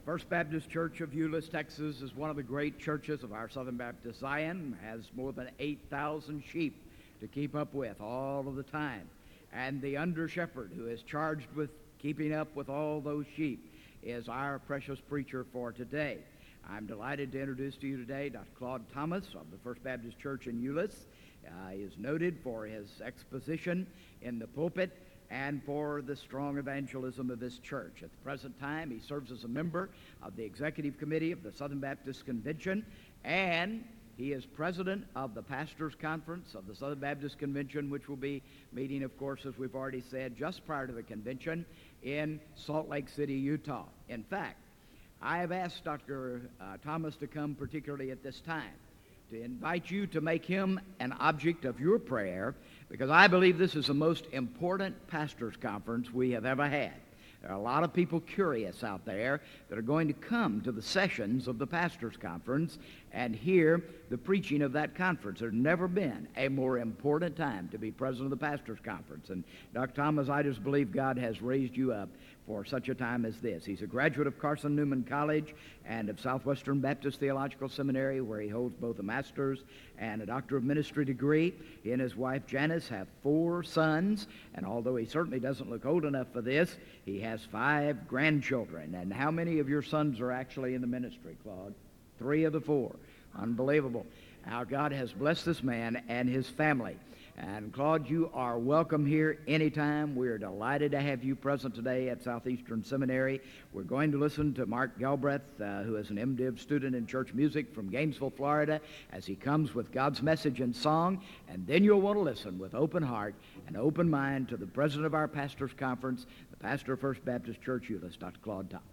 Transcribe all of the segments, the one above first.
First Baptist Church of Euless, Texas is one of the great churches of our Southern Baptist Zion, has more than 8,000 sheep to keep up with all of the time. And the under-shepherd who is charged with keeping up with all those sheep is our precious preacher for today. I'm delighted to introduce to you today Dr. Claude Thomas of the First Baptist Church in Euless. He is noted for his exposition in the pulpit and for the strong evangelism of this church. At the present time, he serves as a member of the Executive Committee of the Southern Baptist Convention, and he is president of the Pastors' Conference of the Southern Baptist Convention, which will be meeting, of course, as we've already said, just prior to the convention in Salt Lake City, Utah. In fact, I have asked Dr. Thomas to come particularly at this time to invite you to make him an object of your prayer, because I believe this is the most important pastors' conference we have ever had. There are a lot of people curious out there that are going to come to the sessions of the pastors' conference and hear the preaching of that conference. There's never been a more important time to be president of the pastors' conference. And Dr. Thomas, I just believe God has raised you up for such a time as this. He's a graduate of Carson Newman College and of Southwestern Baptist Theological Seminary, where he holds both a master's and a doctor of ministry degree. He and his wife Janice have 4 sons, and although he certainly doesn't look old enough for this, he has 5 grandchildren. And how many of your sons are actually in the ministry, Claude? 3 of the 4. Unbelievable how God has blessed this man and his family. And Claude, you are welcome here anytime. We're delighted to have you present today at Southeastern Seminary. We're going to listen to Mark Galbraith, who is an MDiv student in church music from Gainesville, Florida, as he comes with God's message in song. And then you'll want to listen with open heart and open mind to the president of our pastors' conference, the pastor of First Baptist Church Euless, Dr. Claude Thomas.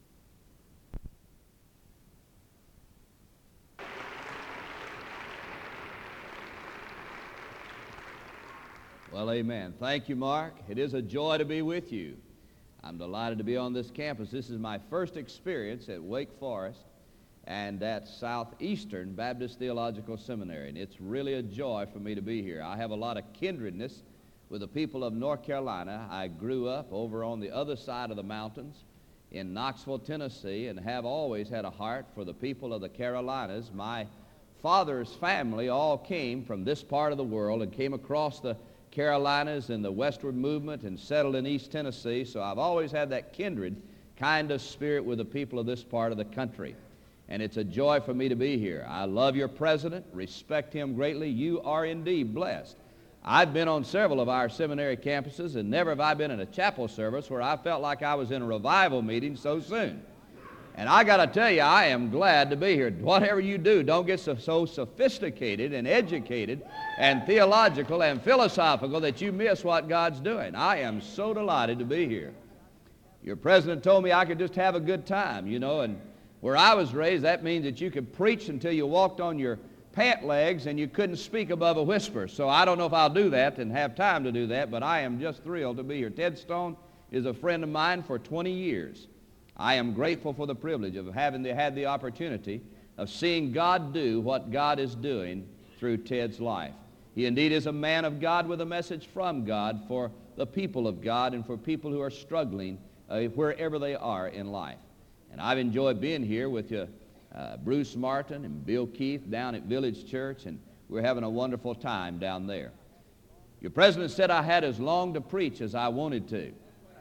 Well, amen. Thank you, Mark. It is a joy to be with you. I'm delighted to be on this campus. This is my first experience at Wake Forest and at Southeastern Baptist Theological Seminary, and it's really a joy for me to be here. I have a lot of kindredness with the people of North Carolina. I grew up over on the other side of the mountains in Knoxville, Tennessee, and have always had a heart for the people of the Carolinas. My father's family all came from this part of the world and came across the Carolinas and the westward movement and settled in East Tennessee, so I've always had that kindred kind of spirit with the people of this part of the country. And it's a joy for me to be here. I love your president, respect him greatly. You are indeed blessed. I've been on several of our seminary campuses, and never have I been in a chapel service where I felt like I was in a revival meeting so soon. And I got to tell you, I am glad to be here. Whatever you do, don't get so sophisticated and educated and theological and philosophical that you miss what God's doing. I am so delighted to be here. Your president told me I could just have a good time, you know, and where I was raised, that means that you could preach until you walked on your pant legs and you couldn't speak above a whisper. So I don't know if I'll do that and have time to do that, but I am just thrilled to be here. Ted Stone is a friend of mine for 20 years. I am grateful for the privilege of having had the opportunity of seeing God do what God is doing through Ted's life. He indeed is a man of God with a message from God for the people of God and for people who are struggling wherever they are in life. And I've enjoyed being here with you, Bruce Martin and Bill Keith down at Village Church, and we're having a wonderful time down there. Your president said I had as long to preach as I wanted to.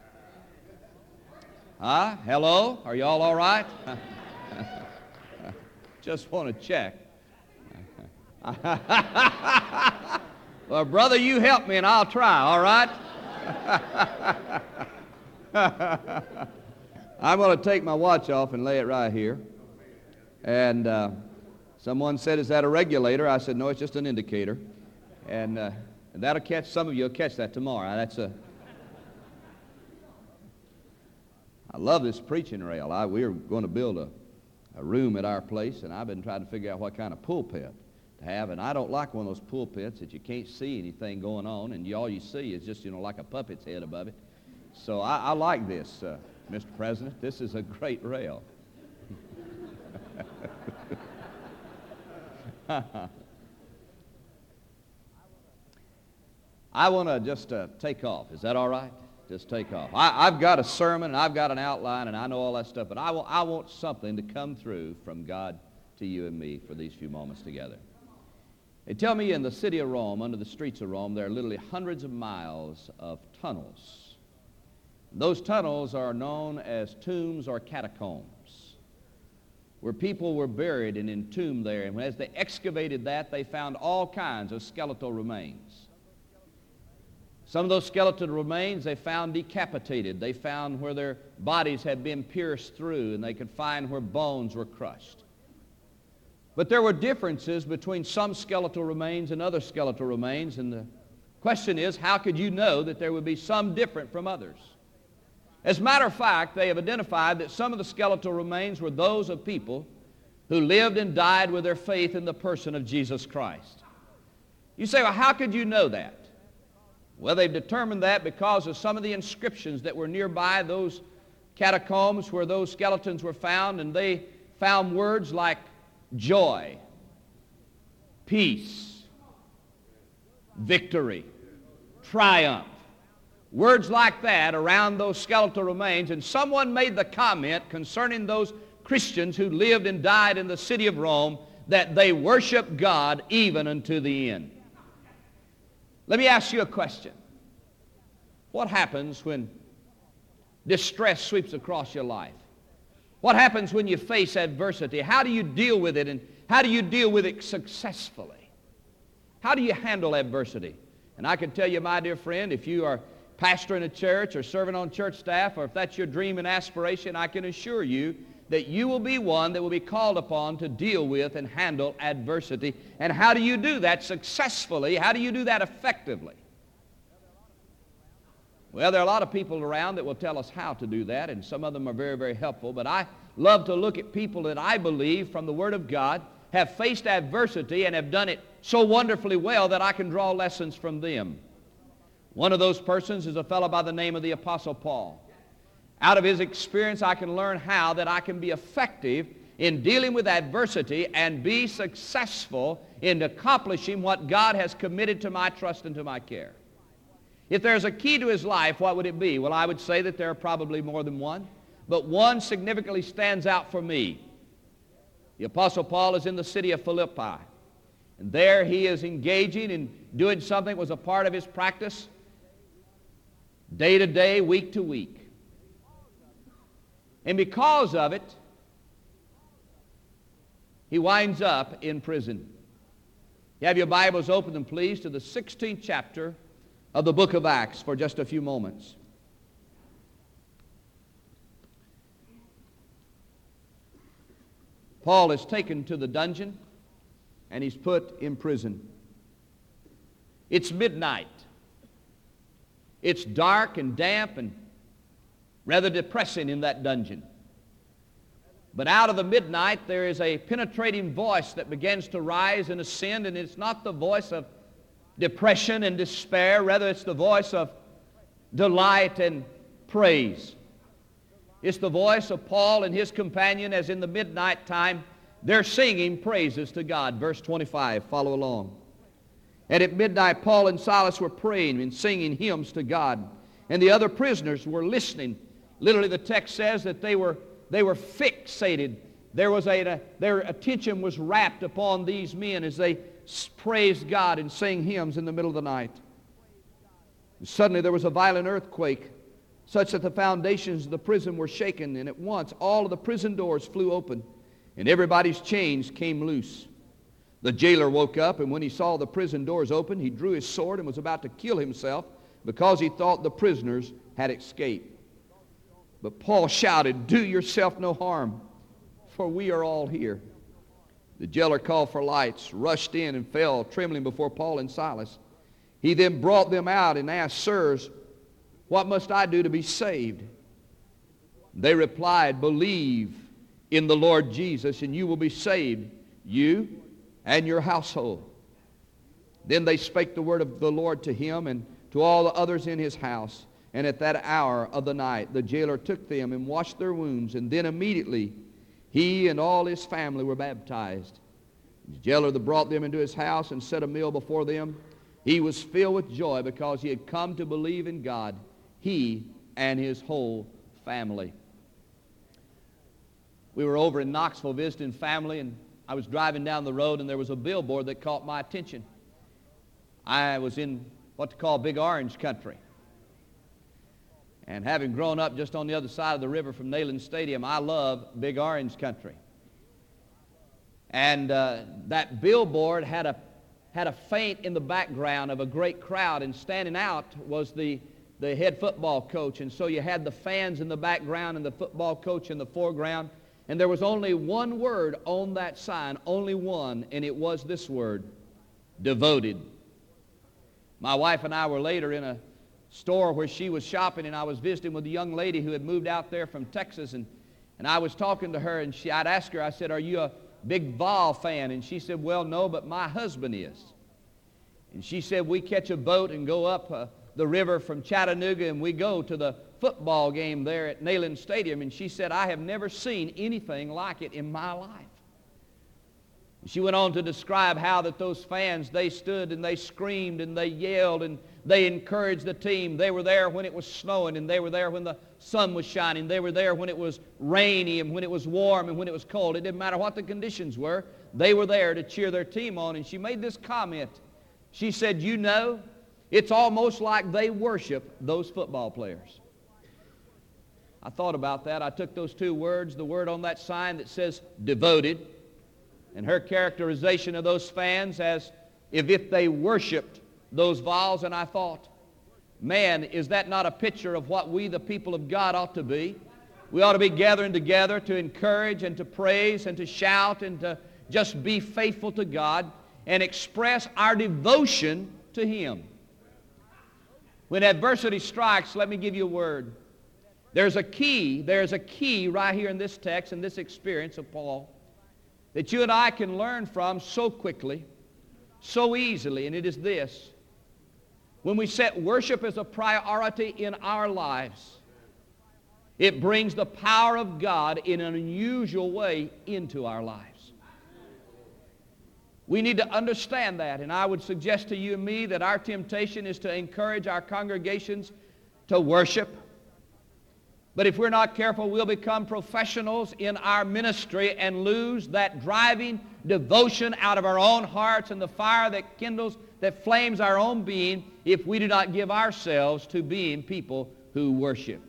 Huh? Hello? Are y'all all right? Just want to check. Well, brother, you help me and I'll try, all right? I'm going to take my watch off and lay it right here. And someone said, is that a regulator? I said, no, it's just an indicator. And that'll catch, some of you will catch that tomorrow. I love this preaching rail. We're going to build a room at our place, and I've been trying to figure out what kind of pulpit to have. And I don't like one of those pulpits that you can't see anything going on, and all you see is just, like a puppet's head above it. So I like this, Mr. President. This is a great rail. I want to just take off. Is that all right? Just take off. I've got a sermon, and I've got an outline, and I know all that stuff, but I want something to come through from God to you and me for these few moments together. They tell me in the city of Rome, under the streets of Rome, there are literally hundreds of miles of tunnels. Those tunnels are known as tombs or catacombs, where people were buried and entombed there. And as they excavated that, they found all kinds of skeletal remains. Some of those skeletal remains they found decapitated. They found where their bodies had been pierced through, and they could find where bones were crushed. But there were differences between some skeletal remains and other skeletal remains, and the question is, how could you know that there would be some different from others? As a matter of fact, they have identified that some of the skeletal remains were those of people who lived and died with their faith in the person of Jesus Christ. You say, well, how could you know that? Well, they've determined that because of some of the inscriptions that were nearby those catacombs where those skeletons were found, and they found words like joy, peace, victory, triumph. Words like that around those skeletal remains, and someone made the comment concerning those Christians who lived and died in the city of Rome that they worship God even unto the end. Let me ask you a question. What happens when distress sweeps across your life? What happens when you face adversity? How do you deal with it, and how do you deal with it successfully? How do you handle adversity? And I can tell you, my dear friend, if you are pastoring a church or serving on church staff, or if that's your dream and aspiration, I can assure you that you will be one that will be called upon to deal with and handle adversity. And how do you do that successfully? How do you do that effectively? Well, there are a lot of people around that will tell us how to do that, and some of them are very, very helpful. But I love to look at people that I believe from the Word of God have faced adversity and have done it so wonderfully well that I can draw lessons from them. One of those persons is a fellow by the name of the Apostle Paul. Out of his experience, I can learn how that I can be effective in dealing with adversity and be successful in accomplishing what God has committed to my trust and to my care. If there's a key to his life, what would it be? Well, I would say that there are probably more than one, but one significantly stands out for me. The Apostle Paul is in the city of Philippi, and there he is engaging in doing something that was a part of his practice, day to day, week to week. And because of it, he winds up in prison. You have your Bibles open, then please, to the 16th chapter of the book of Acts for just a few moments. Paul is taken to the dungeon, and he's put in prison. It's midnight. It's dark and damp and rather depressing in that dungeon. But out of the midnight, there is a penetrating voice that begins to rise and ascend, and it's not the voice of depression and despair. Rather, it's the voice of delight and praise. It's the voice of Paul and his companion as in the midnight time they're singing praises to God. Verse 25, follow along. And at midnight, Paul and Silas were praying and singing hymns to God, and the other prisoners were listening. Literally, the text says that they were fixated. Their attention was wrapped upon these men as they praised God and sang hymns in the middle of the night. And suddenly there was a violent earthquake, such that the foundations of the prison were shaken, and at once all of the prison doors flew open, and everybody's chains came loose. The jailer woke up, and when he saw the prison doors open, he drew his sword and was about to kill himself because he thought the prisoners had escaped. But Paul shouted, "Do yourself no harm, for we are all here." The jailer called for lights, rushed in, and fell trembling before Paul and Silas. He then brought them out and asked, "Sirs, what must I do to be saved?" They replied, "Believe in the Lord Jesus, and you will be saved, you and your household." Then they spake the word of the Lord to him and to all the others in his house. And at that hour of the night, the jailer took them and washed their wounds, and then immediately he and all his family were baptized. The jailer that brought them into his house and set a meal before them, he was filled with joy because he had come to believe in God he and his whole family. We were over in Knoxville visiting family, and I was driving down the road, and there was a billboard that caught my attention. I was in what to call Big Orange country. And having grown up just on the other side of the river from Neyland Stadium, I love Big Orange country. And that billboard had a feint in the background of a great crowd, and standing out was the head football coach. And so you had the fans in the background and the football coach in the foreground. And there was only one word on that sign, only one, and it was this word, devoted. My wife and I were later in a store where she was shopping, and I was visiting with a young lady who had moved out there from Texas, and I was talking to her, and I'd asked her, I said, "Are you a big Vol fan?" And she said, "Well, no, but my husband is." And she said, "We catch a boat and go up the river from Chattanooga, and we go to the football game there at Neyland Stadium." And she said, "I have never seen anything like it in my life." She went on to describe how that those fans, they stood and they screamed and they yelled and they encouraged the team. They were there when it was snowing, and they were there when the sun was shining. They were there when it was rainy and when it was warm and when it was cold. It didn't matter what the conditions were. They were there to cheer their team on. And she made this comment. She said, "You know, it's almost like they worship those football players." I thought about that. I took those two words, the word on that sign that says devoted, and her characterization of those fans as if they worshiped those Vols, and I thought, man, is that not a picture of what we, the people of God, ought to be? We ought to be gathering together to encourage and to praise and to shout and to just be faithful to God and express our devotion to Him. When adversity strikes, let me give you a word. There's a key right here in this text, in this experience of Paul, that you and I can learn from so quickly, so easily, and it is this. When we set worship as a priority in our lives, it brings the power of God in an unusual way into our lives. We need to understand that, and I would suggest to you and me that our temptation is to encourage our congregations to worship. But if we're not careful, we'll become professionals in our ministry and lose that driving devotion out of our own hearts and the fire that kindles, that flames our own being, if we do not give ourselves to being people who worship.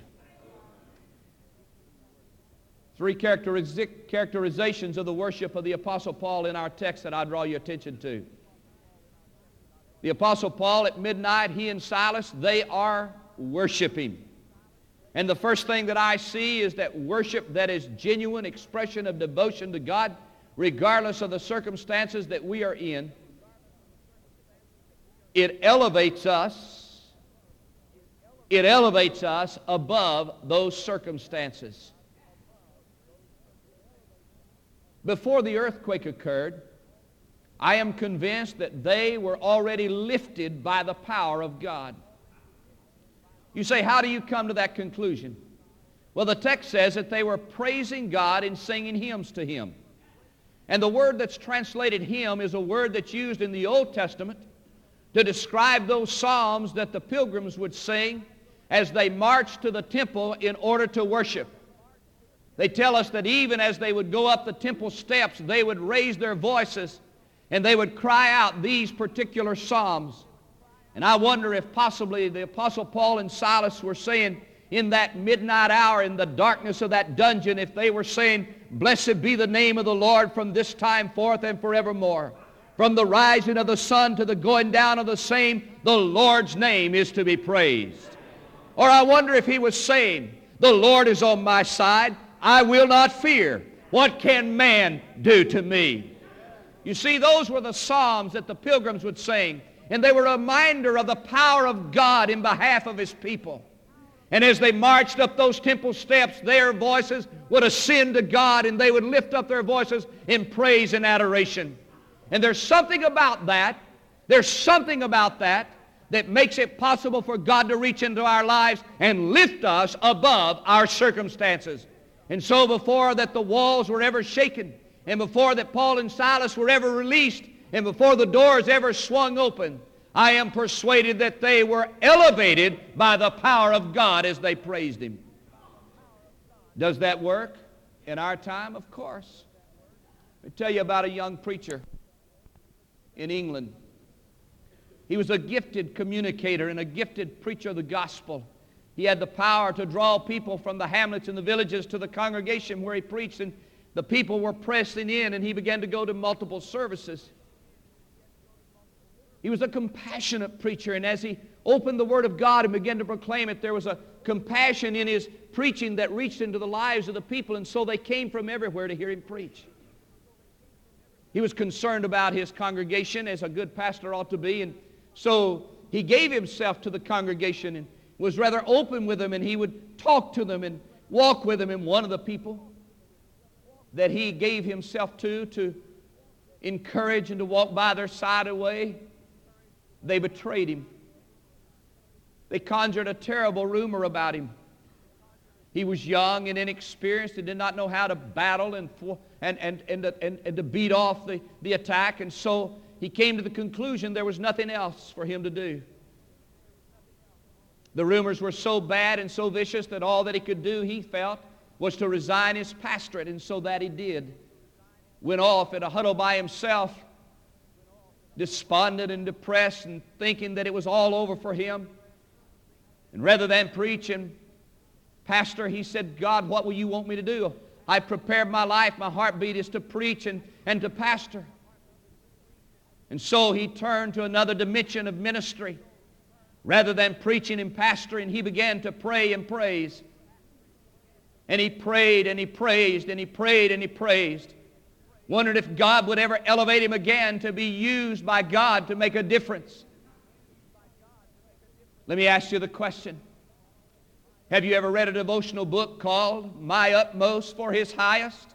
Three characterizations of the worship of the Apostle Paul in our text that I draw your attention to. The Apostle Paul at midnight, he and Silas, they are worshiping. And the first thing that I see is that worship that is genuine expression of devotion to God, regardless of the circumstances that we are in, it elevates us above those circumstances. Before the earthquake occurred, I am convinced that they were already lifted by the power of God. You say, how do you come to that conclusion? Well, the text says that they were praising God and singing hymns to Him. And the word that's translated hymn is a word that's used in the Old Testament to describe those psalms that the pilgrims would sing as they marched to the temple in order to worship. They tell us that even as they would go up the temple steps, they would raise their voices and they would cry out these particular psalms. And I wonder if possibly the Apostle Paul and Silas were saying in that midnight hour, in the darkness of that dungeon, if they were saying, "Blessed be the name of the Lord from this time forth and forevermore. From the rising of the sun to the going down of the same, the Lord's name is to be praised." Or I wonder if he was saying, "The Lord is on my side. I will not fear. What can man do to me?" You see, those were the psalms that the pilgrims would sing. And they were a reminder of the power of God in behalf of His people. And as they marched up those temple steps, their voices would ascend to God, and they would lift up their voices in praise and adoration. And there's something about that that makes it possible for God to reach into our lives and lift us above our circumstances. And so before that the walls were ever shaken, and before that Paul and Silas were ever released, and before the doors ever swung open, I am persuaded that they were elevated by the power of God as they praised Him. Does that work in our time? Of course. Let me tell you about a young preacher in England. He was a gifted communicator and a gifted preacher of the gospel. He had the power to draw people from the hamlets and the villages to the congregation where he preached, and the people were pressing in, and he began to go to multiple services. He was a compassionate preacher, and as he opened the Word of God and began to proclaim it, there was a compassion in his preaching that reached into the lives of the people, and so they came from everywhere to hear him preach. He was concerned about his congregation, as a good pastor ought to be, and so he gave himself to the congregation and was rather open with them, and he would talk to them and walk with them. And one of the people that he gave himself to encourage and to walk by their side away, they betrayed him. They conjured a terrible rumor about him. He was young and inexperienced and did not know how to battle and to beat off the attack, and so he came to the conclusion there was nothing else for him to do. The rumors were so bad and so vicious that all that he could do, he felt, was to resign his pastorate, and so that he did. Went off in a huddle by himself, despondent and depressed and thinking that it was all over for him. And rather than preach and pastor, he said, God, what will you want me to do? I prepared my life. My heartbeat is to preach and to pastor. And so he turned to another dimension of ministry. Rather than preaching and pastoring, he began to pray and praise. And he prayed and he praised and he prayed and he praised. Wondered if God would ever elevate him again to be used by God to make a difference. Let me ask you the question. Have you ever read a devotional book called My Utmost for His Highest?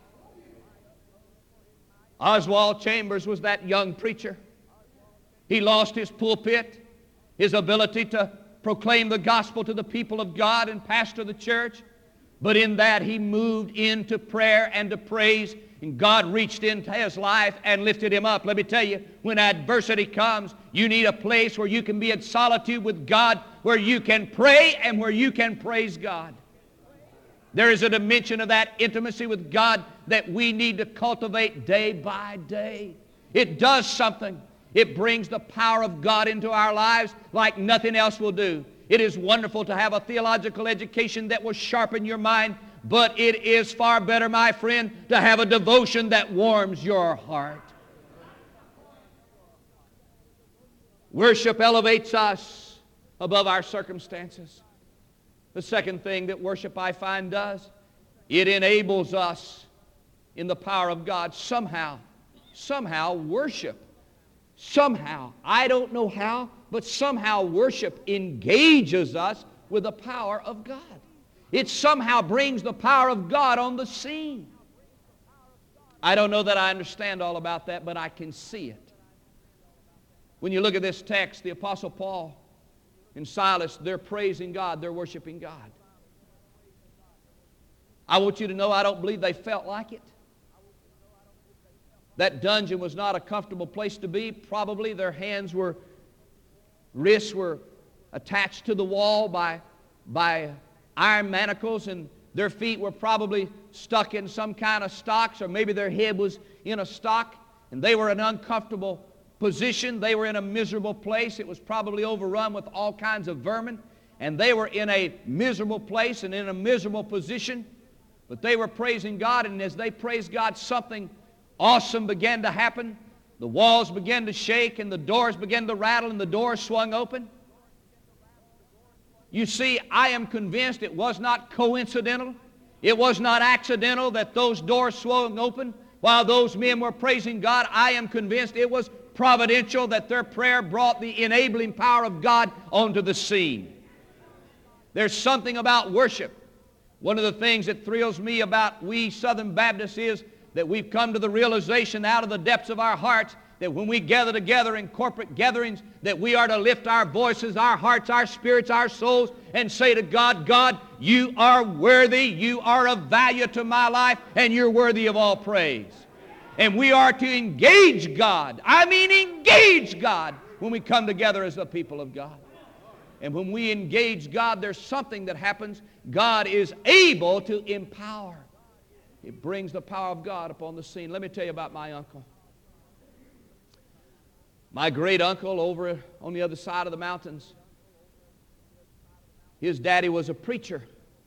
Oswald Chambers was that young preacher. He lost his pulpit, his ability to proclaim the gospel to the people of God and pastor the church. But in that he moved into prayer and to praise, and God reached into his life and lifted him up. Let me tell you, when adversity comes, you need a place where you can be in solitude with God, where you can pray and where you can praise God. There is a dimension of that intimacy with God that we need to cultivate day by day. It does something. It brings the power of God into our lives like nothing else will do. It is wonderful to have a theological education that will sharpen your mind, but it is far better, my friend, to have a devotion that warms your heart. Worship elevates us above our circumstances. The second thing that worship, I find, does, it enables us in the power of God. Somehow worship, I don't know how, but somehow worship engages us with the power of God. It somehow brings the power of God on the scene. I don't know that I understand all about that, but I can see it. When you look at this text, the Apostle Paul and Silas, they're praising God, they're worshiping God. I want you to know I don't believe they felt like it. That dungeon was not a comfortable place to be. Probably their wrists were attached to the wall by iron manacles, and their feet were probably stuck in some kind of stocks, or maybe their head was in a stock, and they were in an uncomfortable position. They were in a miserable place. It was probably overrun with all kinds of vermin, and they were in a miserable place and in a miserable position, but they were praising God, and as they praised God, something awesome began to happen. The walls began to shake, and the doors began to rattle, and the doors swung open. You see, I am convinced it was not coincidental. It was not accidental that those doors swung open while those men were praising God. I am convinced it was providential that their prayer brought the enabling power of God onto the scene. There's something about worship. One of the things that thrills me about we Southern Baptists is that we've come to the realization out of the depths of our hearts that when we gather together in corporate gatherings, that we are to lift our voices, our hearts, our spirits, our souls, and say to God, God, you are worthy, you are of value to my life, and you're worthy of all praise. And we are to engage God. I mean engage God when we come together as the people of God. And when we engage God, there's something that happens. God is able to empower. It brings the power of God upon the scene. Let me tell you about my uncle. My great uncle over on the other side of the mountains, his daddy was a preacher.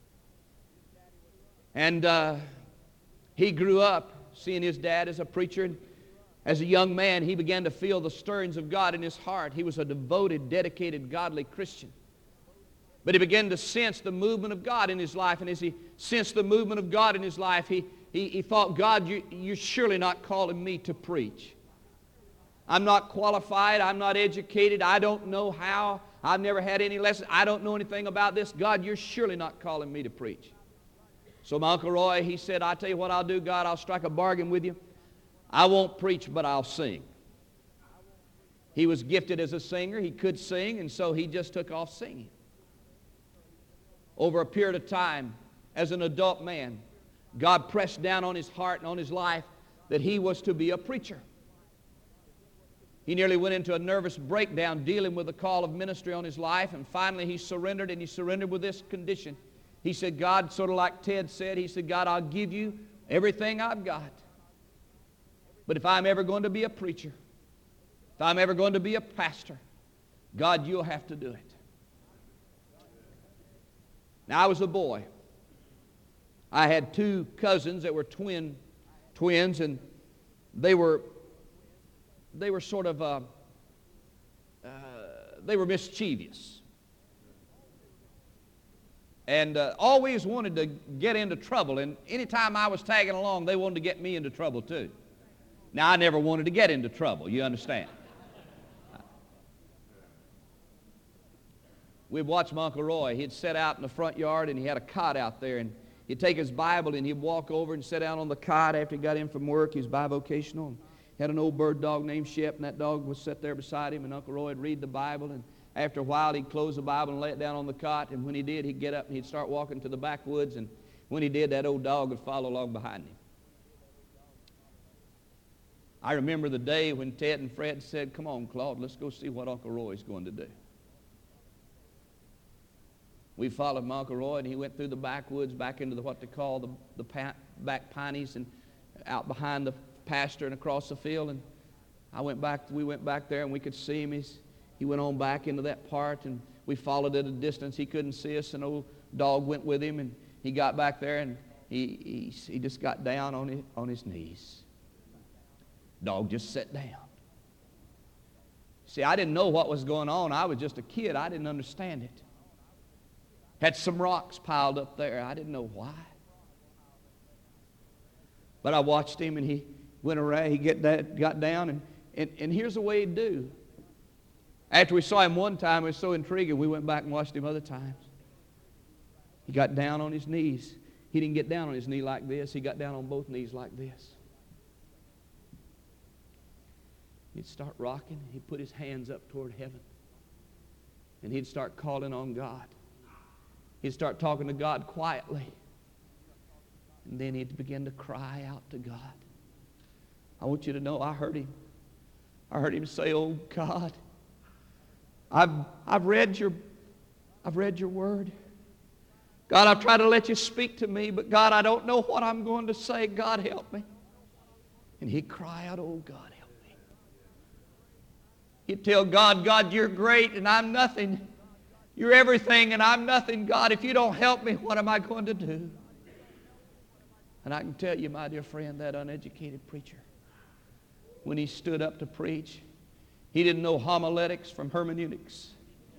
And he grew up seeing his dad as a preacher. And as a young man, he began to feel the stirrings of God in his heart. He was a devoted, dedicated, godly Christian. But he began to sense the movement of God in his life. And as he sensed the movement of God in his life, he thought, God, you're surely not calling me to preach. I'm not qualified. I'm not educated. I don't know how. I've never had any lessons. I don't know anything about this. God, you're surely not calling me to preach. So my Uncle Roy, he said, I'll tell you what I'll do, God. I'll strike a bargain with you. I won't preach, but I'll sing. He was gifted as a singer. He could sing, and so he just took off singing. Over a period of time, as an adult man, God pressed down on his heart and on his life that he was to be a preacher. He nearly went into a nervous breakdown dealing with the call of ministry on his life, and finally he surrendered, and he surrendered with this condition. He said, God, sort of like Ted said, he said, God, I'll give you everything I've got. But if I'm ever going to be a preacher, if I'm ever going to be a pastor, God, you'll have to do it. Now, I was a boy. I had two cousins that were twins, and they were sort of, they were mischievous. And always wanted to get into trouble. And anytime I was tagging along, they wanted to get me into trouble too. Now, I never wanted to get into trouble, you understand. We'd watch my Uncle Roy. He'd sit out in the front yard, and he had a cot out there, and he'd take his Bible, and he'd walk over and sit down on the cot after he got in from work. He was bivocational. And he had an old bird dog named Shep, and that dog would sit there beside him, and Uncle Roy would read the Bible, and after a while, he'd close the Bible and lay it down on the cot, and when he did, he'd get up and he'd start walking to the backwoods, and when he did, that old dog would follow along behind him. I remember the day when Ted and Fred said, come on, Claude, let's go see what Uncle Roy's going to do. We followed my Uncle Roy, and he went through the backwoods, back into what they call the back pineys, and out behind the pasture and across the field, and we went back there, and we could see him. He went on back into that part, and we followed at a distance. He couldn't see us. An old dog went with him, and he got back there, and he just got down on his knees. Dog just sat down. See, I didn't know what was going on. I was just a kid. I didn't understand it. Had some rocks piled up there. I didn't know why. But I watched him, and he went around. He got down, and here's the way he'd do. After we saw him one time, it was so intriguing, we went back and watched him other times. He got down on his knees. He didn't get down on his knee like this. He got down on both knees like this. He'd start rocking. He'd put his hands up toward heaven. And he'd start calling on God. He'd start talking to God quietly. And then he'd begin to cry out to God. I want you to know I heard him. I heard him say, oh God, I've read your word. God, I've tried to let you speak to me, but God, I don't know what I'm going to say. God, help me. And he'd cry out, oh God, help me. He'd tell God, God, you're great and I'm nothing. You're everything and I'm nothing. God, if you don't help me, what am I going to do? And I can tell you, my dear friend, that uneducated preacher, when he stood up to preach, he didn't know homiletics from hermeneutics.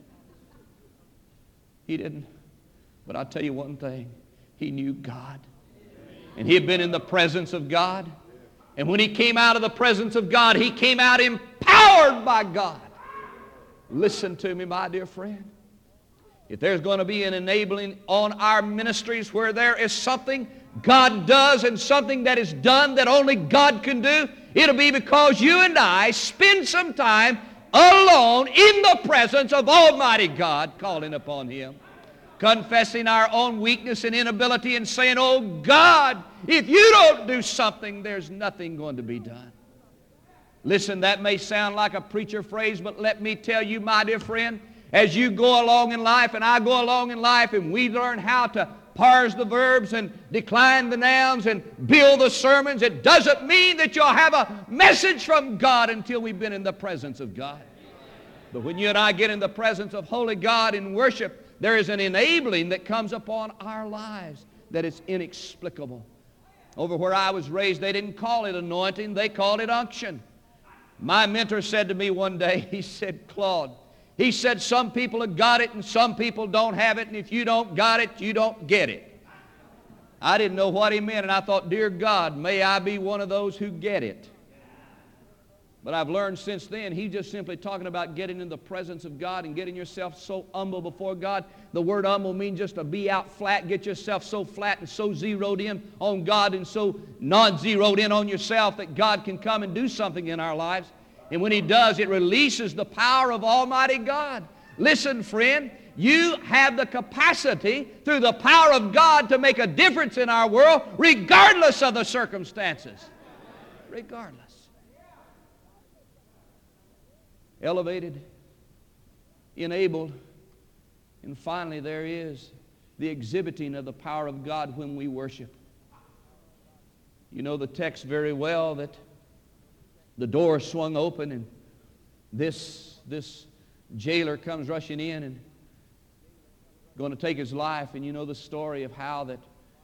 He didn't. But I'll tell you one thing. He knew God. And he had been in the presence of God. And when he came out of the presence of God, he came out empowered by God. Listen to me, my dear friend. If there's going to be an enabling on our ministries where there is something God does and something that is done that only God can do, it'll be because you and I spend some time alone in the presence of Almighty God, calling upon Him, confessing our own weakness and inability and saying, oh God, if you don't do something, there's nothing going to be done. Listen, that may sound like a preacher phrase, but let me tell you, my dear friend, as you go along in life and I go along in life and we learn how to parse the verbs and decline the nouns and build the sermons, it doesn't mean that you'll have a message from God until we've been in the presence of God. But when you and I get in the presence of holy God in worship, there is an enabling that comes upon our lives that is inexplicable. Over where I was raised, they didn't call it anointing, they called it unction. My mentor said to me one day, he said, Claude, he said, some people have got it and some people don't have it, and if you don't got it, you don't get it. I didn't know what he meant, and I thought, dear God, may I be one of those who get it. But I've learned since then, he's just simply talking about getting in the presence of God and getting yourself so humble before God. The word humble means just to be out flat, get yourself so flat and so zeroed in on God and so non-zeroed in on yourself that God can come and do something in our lives. And when he does, it releases the power of Almighty God. Listen, friend, you have the capacity through the power of God to make a difference in our world regardless of the circumstances. Regardless. Elevated, enabled, and finally there is the exhibiting of the power of God when we worship. You know the text very well that the door swung open and this jailer comes rushing in and going to take his life, and you know the story of how that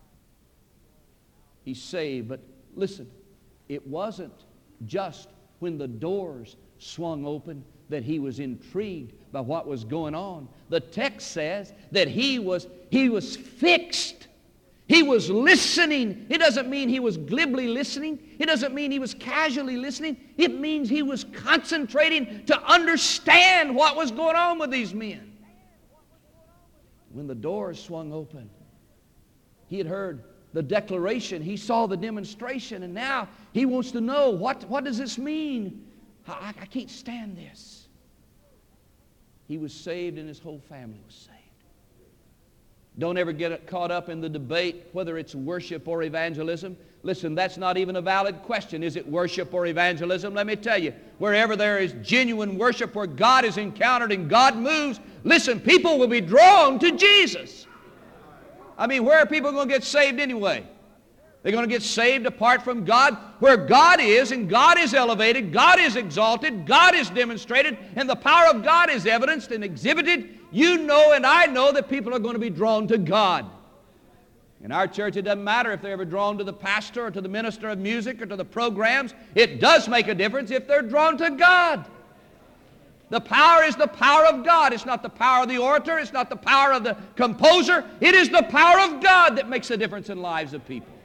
he's saved. But listen, it wasn't just when the doors swung open that he was intrigued by what was going on. The text says that he was fixed. He was listening. It doesn't mean he was glibly listening. It doesn't mean he was casually listening. It means he was concentrating to understand what was going on with these men. When the doors swung open, he had heard the declaration. He saw the demonstration, and now he wants to know, what does this mean? I can't stand this. He was saved and his whole family was saved. Don't ever get caught up in the debate whether it's worship or evangelism. Listen, that's not even a valid question. Is it worship or evangelism? Let me tell you, wherever there is genuine worship, where God is encountered and God moves, listen, people will be drawn to Jesus. I mean, where are people going to get saved anyway? They're going to get saved apart from God. Where God is, and God is elevated, God is exalted, God is demonstrated, and the power of God is evidenced and exhibited, you know and I know that people are going to be drawn to God. In our church, it doesn't matter if they're ever drawn to the pastor or to the minister of music or to the programs. It does make a difference if they're drawn to God. The power is the power of God. It's not the power of the orator. It's not the power of the composer. It is the power of God that makes a difference in lives of people.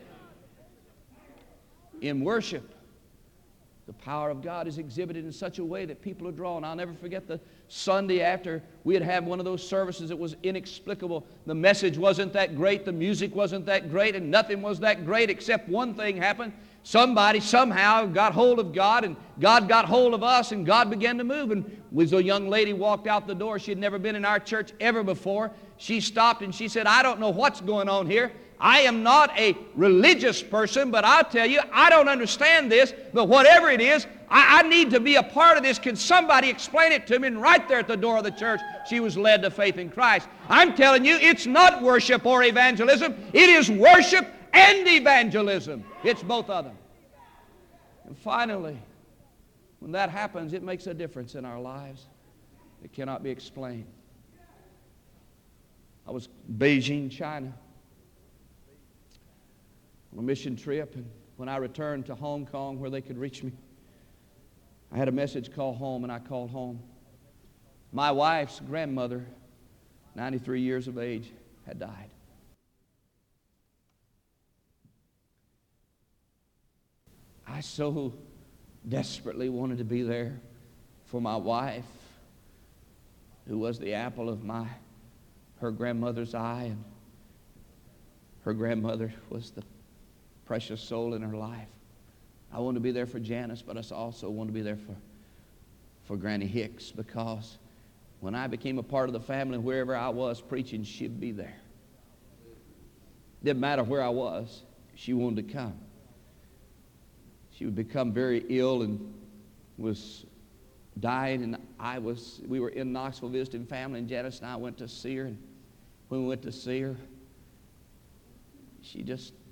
In worship, the power of God is exhibited in such a way that people are drawn. I'll never forget the Sunday after we had one of those services that was inexplicable. The message wasn't that great, the music wasn't that great, and nothing was that great except one thing happened. Somebody somehow got hold of God, and God got hold of us, and God began to move. And as a young lady walked out the door, she had never been in our church ever before. She stopped and she said, I don't know what's going on here. I am not a religious person, but I'll tell you, I don't understand this, but whatever it is, I need to be a part of this. Can somebody explain it to me? And right there at the door of the church, she was led to faith in Christ. I'm telling you, it's not worship or evangelism. It is worship and evangelism. It's both of them. And finally, when that happens, it makes a difference in our lives. It cannot be explained. I was in Beijing, China, on a mission trip, and when I returned to Hong Kong where they could reach me, I had a message call home, and I called home. My wife's grandmother, 93 years of age, had died. I so desperately wanted to be there for my wife, who was the apple of her grandmother's eye, and her grandmother was the precious soul in her life. I wanted to be there for Janice, but I also wanted to be there for Granny Hicks, because when I became a part of the family, wherever I was preaching, she'd be there. Didn't matter where I was, she wanted to come. She would become very ill and was dying, and we were in Knoxville visiting family, and Janice and I went to see her. And when we went to see her, she just